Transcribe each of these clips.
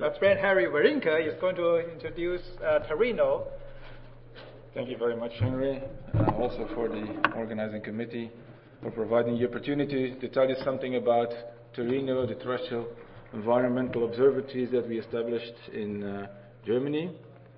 my friend Harry Warinka is going to introduce Terreno. Thank you very much, Henry, also for the organizing committee for providing the opportunity to tell you something about Terreno, the terrestrial environmental observatories that we established in Germany.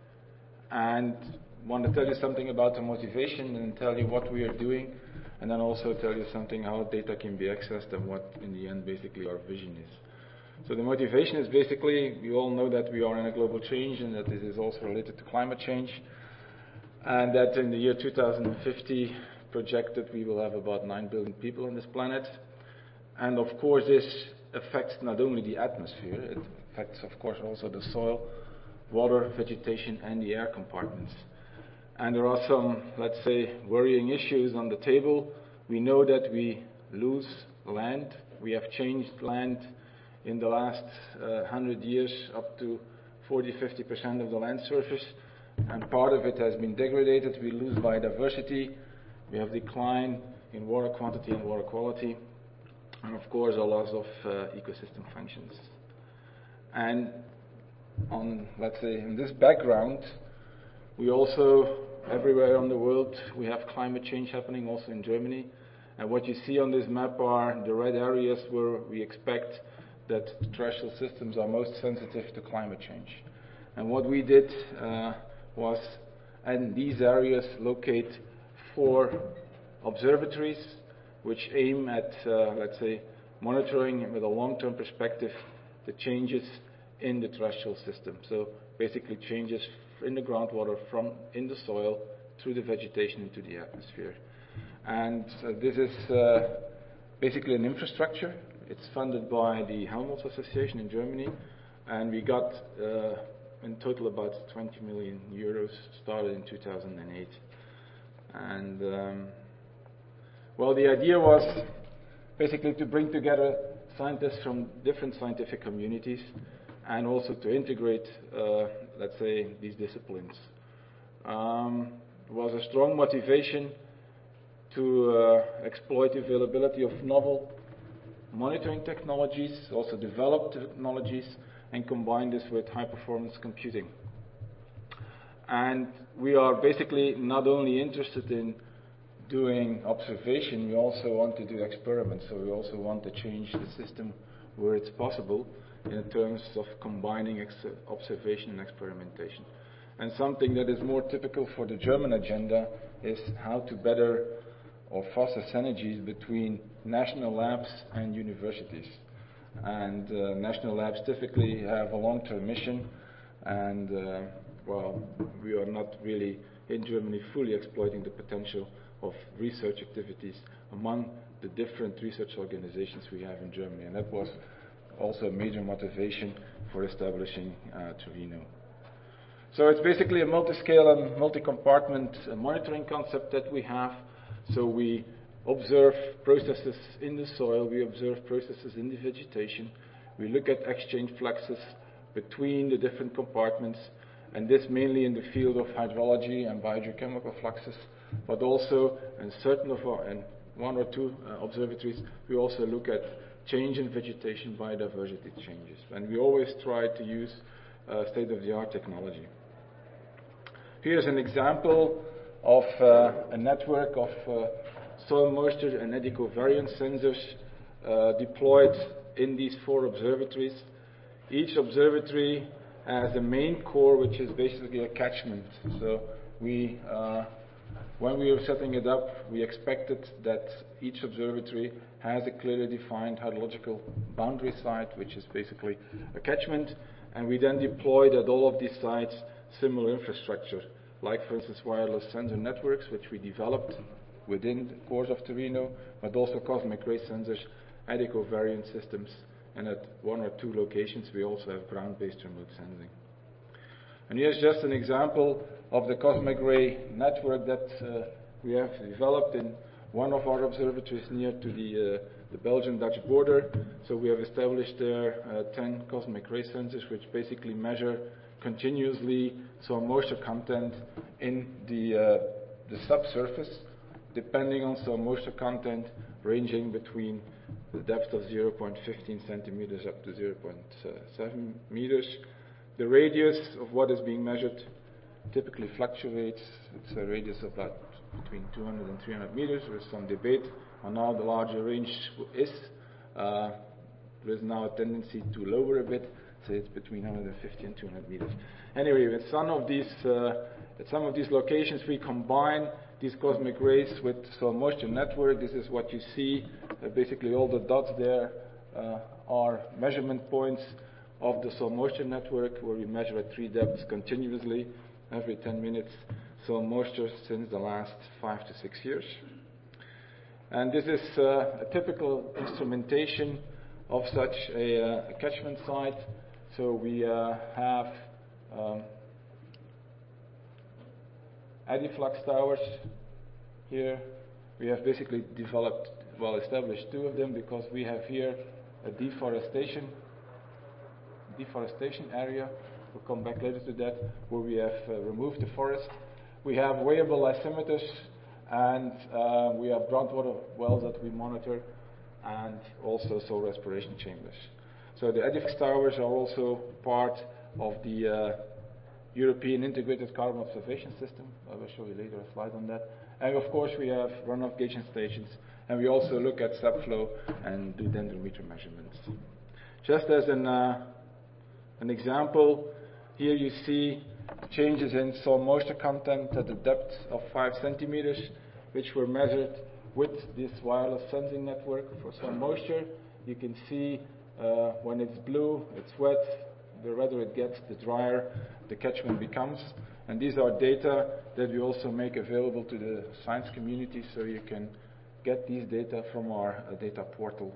And want to tell you something about the motivation and tell you what we are doing, and then also tell you something how data can be accessed and what in the end basically our vision is. So the motivation is basically, we all know that we are in a global change and that this is also related to climate change, and that in the year 2050 projected we will have about 9 billion people on this planet. And of course this affects not only the atmosphere, it affects of course also the soil, water, vegetation and the air compartments. And there are some, let's say, worrying issues on the table. We know that we lose land. We have changed land in the last 100 years up to 40-50% of the land surface, and part of it has been degraded. We lose biodiversity. We have decline in water quantity and water quality, and of course a loss of ecosystem functions. And on, let's say, in this background, we also, everywhere in the world, we have climate change happening, also in Germany. And what you see on this map are the red areas where we expect that the terrestrial systems are most sensitive to climate change. And what we did was, in these areas, locate 4 observatories which aim at, let's say, monitoring with a long-term perspective the changes in the terrestrial system. So basically changes in the groundwater from in the soil through the vegetation into the atmosphere. And this is basically an infrastructure. It's funded by the Helmholtz Association in Germany, and we got in total about 20 million euros, started in 2008. And well, the idea was basically to bring together scientists from different scientific communities and also to integrate, let's say, these disciplines. There was a strong motivation to exploit the availability of novel monitoring technologies, also develop technologies, and combine this with high-performance computing. And we are basically not only interested in doing observation, we also want to do experiments. So we also want to change the system where it's possible in terms of combining observation and experimentation. And something that is more typical for the German agenda is how to better or foster synergies between national labs and universities. And national labs typically have a long-term mission, and well, we are not really in Germany fully exploiting the potential of research activities among the different research organizations we have in Germany. And that was also a major motivation for establishing Terreno. So it's basically a multi-scale and multi-compartment monitoring concept that we have. So we observe processes in the soil, we observe processes in the vegetation, we look at exchange fluxes between the different compartments, and this mainly in the field of hydrology and biogeochemical fluxes, but also in certain of our, in 1 or 2 observatories, we also look at change in vegetation, biodiversity changes. And we always try to use state-of-the-art technology. Here's an example of a network of soil moisture and eddy covariance sensors deployed in these 4 observatories. Each observatory has a main core, which is basically a catchment. So we, when we were setting it up, we expected that each observatory has a clearly defined hydrological boundary site, which is basically a catchment, and we then deployed at all of these sites similar infrastructure, like for instance wireless sensor networks, which we developed within the course of Terreno, but also cosmic ray sensors, eddy covariance systems, and at 1 or 2 locations we also have ground-based remote sensing. And here's just an example of the cosmic ray network that we have developed in one of our observatories near to the Belgian-Dutch border. So we have established there 10 cosmic ray sensors, which basically measure continuously soil moisture content in the subsurface, depending on soil moisture content ranging between the depth of 0.15 centimeters up to 0.7 meters. The radius of what is being measured typically fluctuates. It's a radius of about between 200 and 300 meters. There is some debate on how the larger range is. There is now a tendency to lower a bit, say it's between 150 and 200 meters. Anyway, with some of these locations, we combine these cosmic rays with soil moisture network. This is what you see. Basically, all the dots there are measurement points of the soil moisture network, where we measure at 3 depths continuously every 10 minutes soil moisture since the last 5 to 6 years. And this is a typical instrumentation of such a catchment site. So we have eddy-flux towers here. We have basically developed, established 2 of them, because we have here a deforestation area. We'll come back later to that, where we have removed the forest. We have weighable lysimeters, and we have groundwater wells that we monitor, and also soil respiration chambers. So the eddy-flux towers are also part of the European Integrated Carbon Observation System. I will show you later a slide on that. And of course, we have runoff gauging stations, and we also look at subflow and do dendrometer measurements. Just as an example, here you see changes in soil moisture content at the depth of 5 centimeters, which were measured with this wireless sensing network for soil moisture. You can see when it's blue, it's wet. The redder it gets, the drier the catchment becomes. And these are data that we also make available to the science community, so you can get these data from our data portal.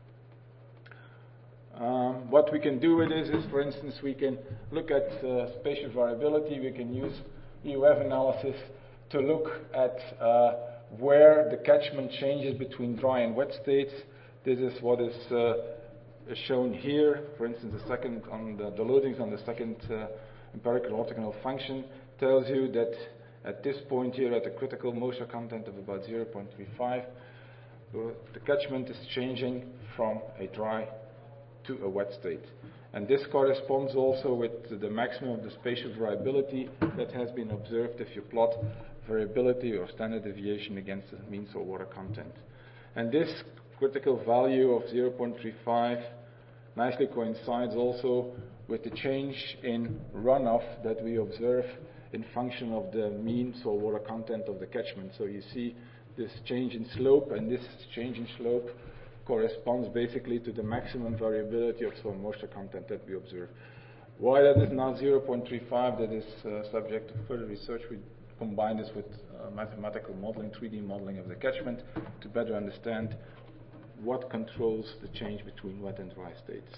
What we can do with this is, for instance, we can look at spatial variability. We can use EUF analysis to look at where the catchment changes between dry and wet states. This is what is shown here. For instance, the second on the loadings on the second empirical orthogonal function tells you that at this point here, at a critical moisture content of about 0.35, the catchment is changing from a dry to a wet state. And this corresponds also with the maximum of the spatial variability that has been observed if you plot variability or standard deviation against the mean soil water content. And this critical value of 0.35 nicely coincides also with the change in runoff that we observe in function of the mean soil water content of the catchment. So you see this change in slope, and this change in slope corresponds basically to the maximum variability of soil moisture content that we observe. Why that is now 0.35, that is subject to further research. We combine this with mathematical modeling, 3D modeling of the catchment, to better understand what controls the change between wet and dry states.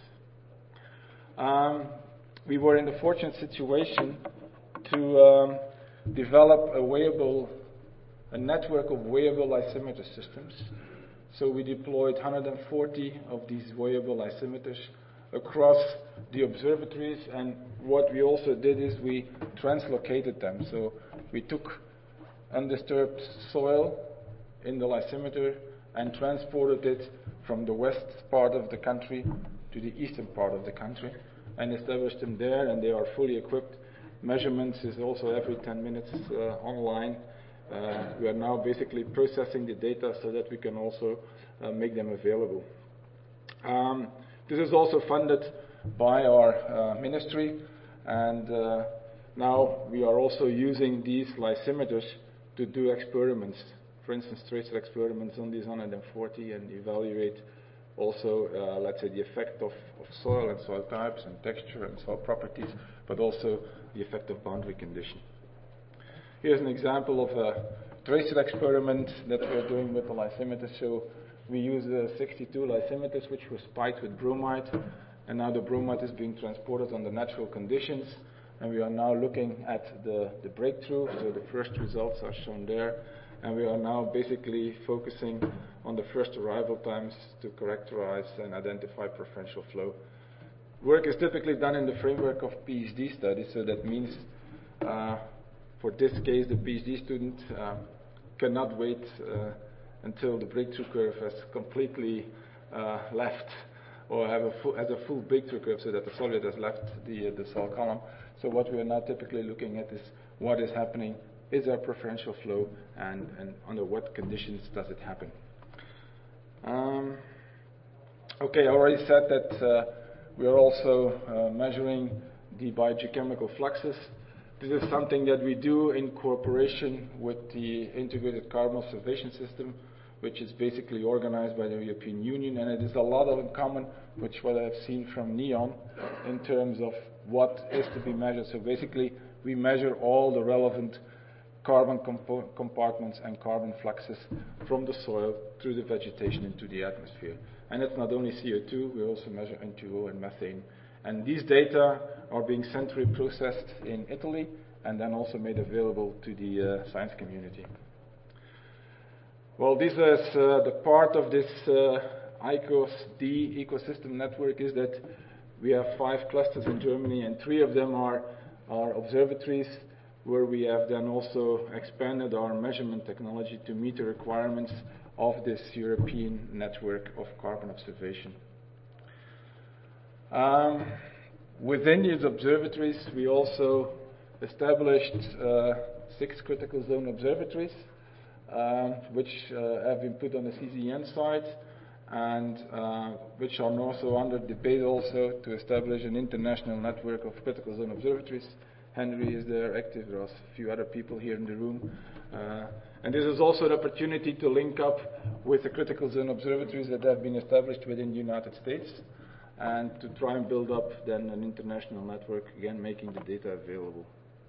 We were in the fortunate situation to develop a network of weighable lysimeter systems. So we deployed 140 of these weighable lysimeters across the observatories, and what we also did is we translocated them. So we took undisturbed soil in the lysimeter and transported it from the west part of the country to the eastern part of the country and established them there, and they are fully equipped. Measurements is also every 10 minutes online. We are now basically processing the data so that we can also make them available. This is also funded by our ministry, and now we are also using these lysimeters to do experiments, for instance, tracer experiments on these 140, and evaluate also, let's say, the effect of soil and soil types and texture and soil properties, but also the effect of boundary condition. Here's an example of a tracer experiment that we're doing with the lysimeter. So we use 62 lysimeters which were spiked with bromide, and now the bromide is being transported under natural conditions, and we are now looking at the breakthrough. So the first results are shown there, and we are now basically focusing on the first arrival times to characterize and identify preferential flow. Work is typically done in the framework of PhD studies, so that means for this case, the PhD student cannot wait until the breakthrough curve has completely left, or has a full breakthrough curve, so that the solute has left the cell column. So what we are now typically looking at is what is happening. Is there preferential flow, and under what conditions does it happen? Okay, I already said that we are also measuring the biogeochemical fluxes. This is something that we do in cooperation with the Integrated Carbon Observation System, which is basically organized by the European Union, and it is a lot in common with what I've seen from NEON in terms of what is to be measured. So basically, we measure all the relevant carbon compartments and carbon fluxes from the soil through the vegetation into the atmosphere. And it's not only CO2, we also measure N2O and methane. And these data are being centrally processed in Italy and then also made available to the science community. Well, this is the part of this ICOS-D ecosystem network is that we have 5 clusters in Germany, and 3 of them are observatories, where we have then also expanded our measurement technology to meet the requirements of this European network of carbon observation. Within these observatories, we also established 6 critical zone observatories, which have been put on the CZN side, and which are also under debate also to establish an international network of critical zone observatories. Henry is there active, there are a few other people here in the room. And this is also an opportunity to link up with the critical zone observatories that have been established within the United States, and to try and build up then an international network, again making the data available.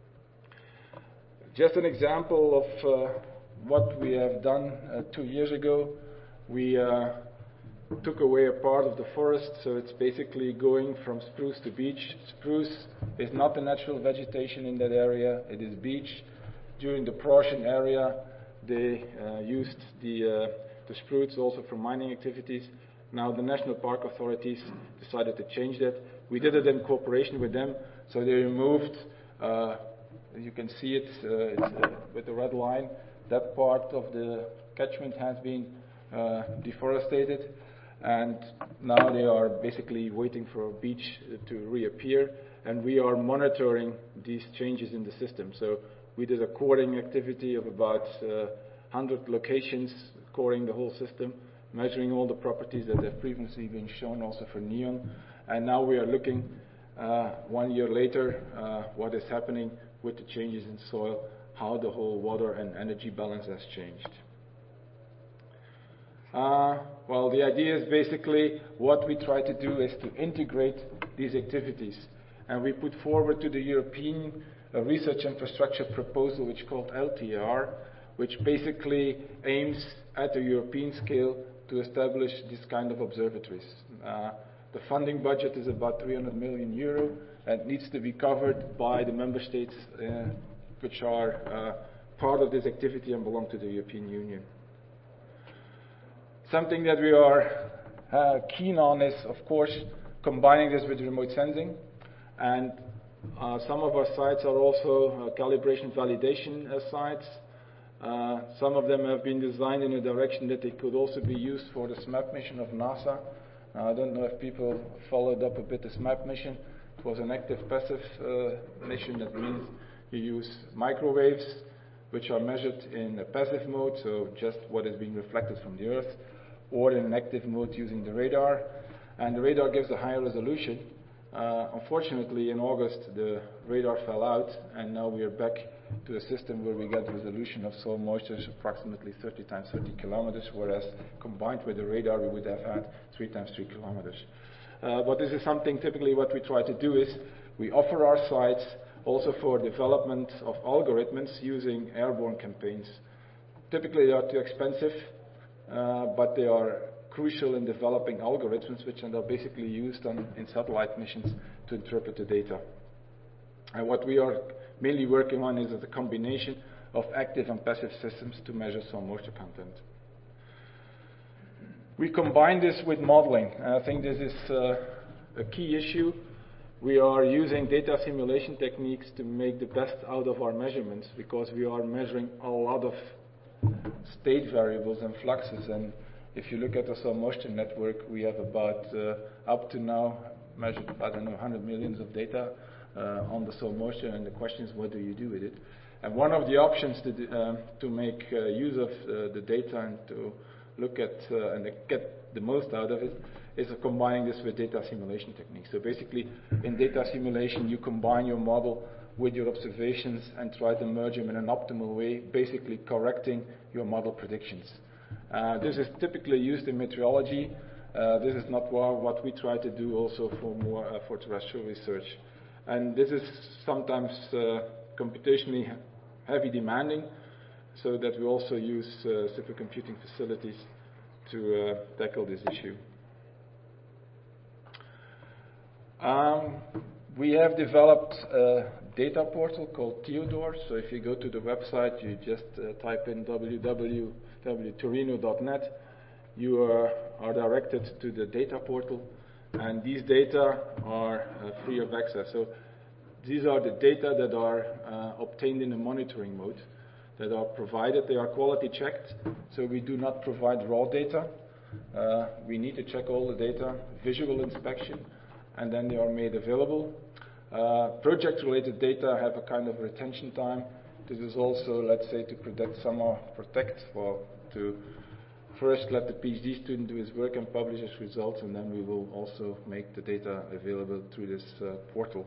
Just an example of what we have done 2 years ago. We took away a part of the forest, so it's basically going from spruce to beech. Spruce is not the natural vegetation in that area, it is beech. During the Prussian area, they used the spruce also for mining activities. Now the national park authorities decided to change that. We did it in cooperation with them, so they removed, you can see it with the red line, that part of the catchment has been deforested, and now they are basically waiting for beech to reappear, and we are monitoring these changes in the system. So we did a coring activity of about 100 locations, coring the whole system, measuring all the properties that have previously been shown also for NEON, and now we are looking 1 year later what is happening with the changes in soil, how the whole water and energy balance has changed. Well, the idea is basically what we try to do is to integrate these activities, and we put forward to the European research infrastructure proposal, which is called LTR, which basically aims at the European scale to establish this kind of observatories. The funding budget is about 300 million euro and needs to be covered by the member states which are part of this activity and belong to the European Union. Something that we are keen on is, of course, combining this with remote sensing, and some of our sites are also calibration validation sites. Some of them have been designed in a direction that they could also be used for the SMAP mission of NASA. I don't know if people followed up a bit the SMAP mission. It was an active-passive mission. That means you use microwaves, which are measured in a passive mode, so just what is being reflected from the Earth, or in an active mode using the radar. And the radar gives a higher resolution. Unfortunately, in August, the radar fell out, and now we are back to a system where we get resolution of soil moisture approximately 30 times 30 kilometers, whereas combined with the radar, we would have had 3 times 3 kilometers. But this is something typically what we try to do is we offer our sites also for development of algorithms using airborne campaigns. Typically, they are too expensive, but they are crucial in developing algorithms which are basically used in satellite missions to interpret the data. And what we are mainly working on is a combination of active and passive systems to measure soil moisture content. We combine this with modeling, and I think this is a key issue. We are using data simulation techniques to make the best out of our measurements, because we are measuring a lot of state variables and fluxes, and if you look at the soil moisture network, we have about, up to now, measured, I don't know, 100 millions of data on the soil moisture, and the question is, what do you do with it? And one of the options to make use of the data and to look at and get the most out of it is combining this with data simulation techniques. So basically, in data simulation, you combine your model with your observations and try to merge them in an optimal way, basically correcting your model predictions. This is typically used in meteorology. This is not what we try to do also for terrestrial research. And this is sometimes computationally heavy demanding, so that we also use supercomputing facilities to tackle this issue. We have developed a data portal called Theodore. So if you go to the website, you just type in www.torino.net. You are directed to the data portal, and these data are free of access. So these are the data that are obtained in a monitoring mode, that are provided. They are quality checked, so we do not provide raw data. We need to check all the data, visual inspection, and then they are made available. Project-related data have a kind of retention time. This is also, let's say, to to first let the PhD student do his work and publish his results, and then we will also make the data available through this portal.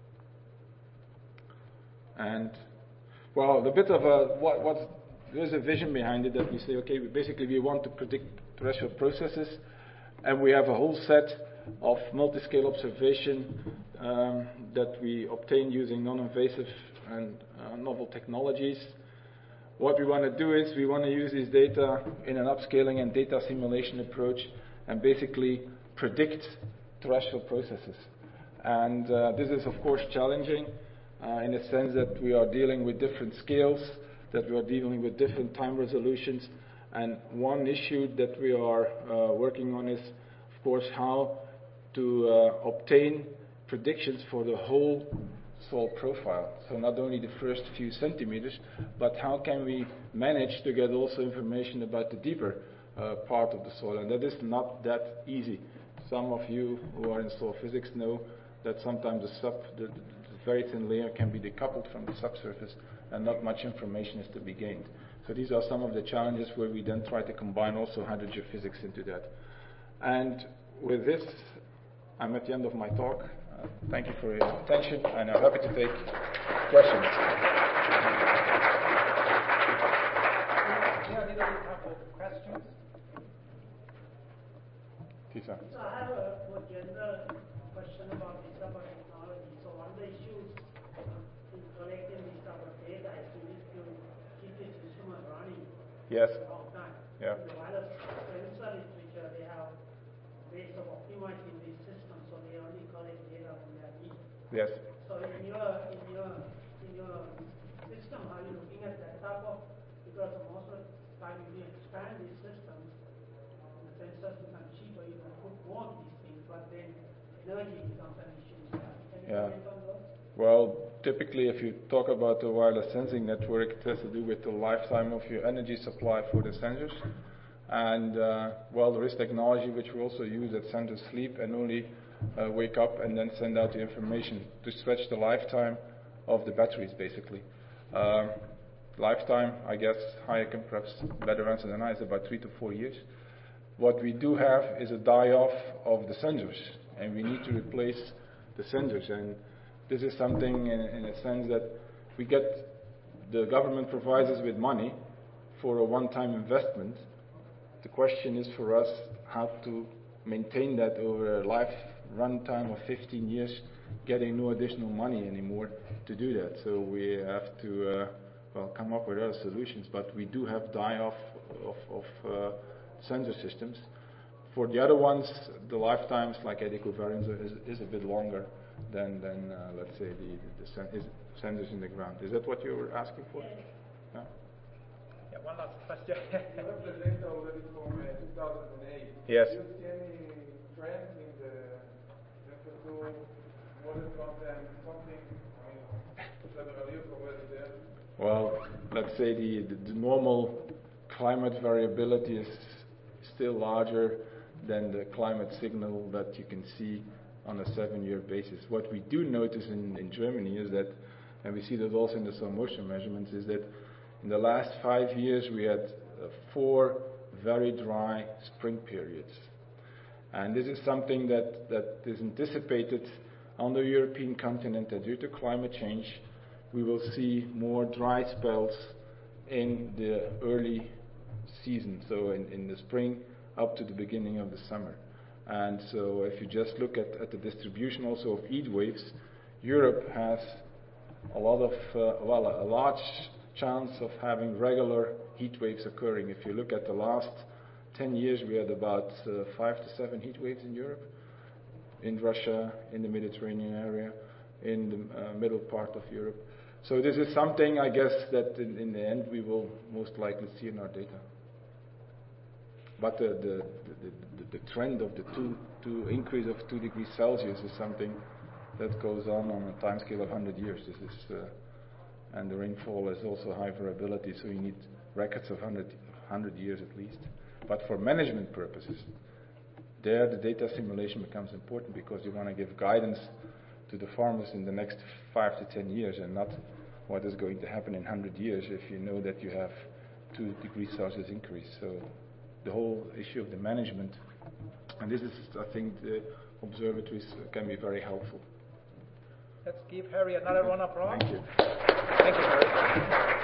And, well, a bit of there's a vision behind it, that we say, okay, we want to predict terrestrial processes, and we have a whole set of multi-scale observation that we obtain using non-invasive and novel technologies. What we want to do is we want to use this data in an upscaling and data simulation approach and basically predict terrestrial processes. And this is, of course, challenging in the sense that we are dealing with different scales, that we are dealing with different time resolutions. And one issue that we are working on is, of course, how to obtain predictions for the whole soil profile. So not only the first few centimeters, but how can we manage to get also information about the deeper part of the soil. And that is not that easy. Some of you who are in soil physics know that sometimes the very thin layer can be decoupled from the subsurface and not much information is to be gained. So these are some of the challenges where we then try to combine also hydrogeophysics into that. And with this, I'm at the end of my talk. Thank you for your attention, and I'm happy to take questions. We have a couple of questions. Tisa. So I have a more general question about this type of technology. So one of the issues in collecting this type of data is you need to keep the system running Yes. for a long time. Yeah. The wireless sensor literature, they have ways of optimizing these systems, so they only collect data when they are needed. Yes. So in your system, are you looking at that type of, because most of the time you expand these systems, the sensors become cheaper, you can put more of these things, but then energy becomes an issue. Can you comment on those? Well, typically if you talk about the wireless sensing network, it has to do with the lifetime of your energy supply for the sensors. And well, there is technology which we also use that sensors sleep and only wake up and then send out the information to stretch the lifetime of the batteries, basically. Lifetime, I guess, Haya can perhaps better answer than I, is about 3 to 4 years. What we do have is a die-off of the sensors, and we need to replace the sensors. And this is something in a sense that the government provides us with money for a one-time investment. The question is for us how to maintain that over a life runtime of 15 years, getting no additional money anymore to do that. So we have to come up with other solutions. But we do have die-off of sensor systems. For the other ones, the lifetimes, like eddy covariance, is a bit longer than let's say the sensors in the ground. Is that what you were asking for? Yeah. Yeah, one last question. You have the data already from 2008. Yes. Do you see any trends in the modern content, something, several years already there? Well, let's say the normal climate variability is still larger than the climate signal that you can see on a 7-year basis. What we do notice in Germany is that, and we see that also in the soil moisture measurements, is that in the last 5 years we had 4 very dry spring periods. And this is something that is anticipated on the European continent, that due to climate change we will see more dry spells in the early season, so in the spring up to the beginning of the summer. And so if you just look at the distribution also of heat waves, Europe has a large chance of having regular heat waves occurring. If you look at the last 10 years, we had about 5 to 7 heat waves in Europe, in Russia, in the Mediterranean area, in the middle part of Europe. So this is something, I guess, that in the end we will most likely see in our data. But the trend of the two increase of 2 degrees Celsius is something that goes on a time scale of 100 years. This is, and the rainfall is also high variability, so you need records of 100 years at least. But for management purposes, there the data simulation becomes important, because you want to give guidance to the farmers in the next 5 to 10 years, and not what is going to happen in 100 years if you know that you have 2 degrees Celsius increase. So the whole issue of the management, and this is, I think, the observatories can be very helpful. Let's give Harry another round of applause. Thank you. Thank you, Harry.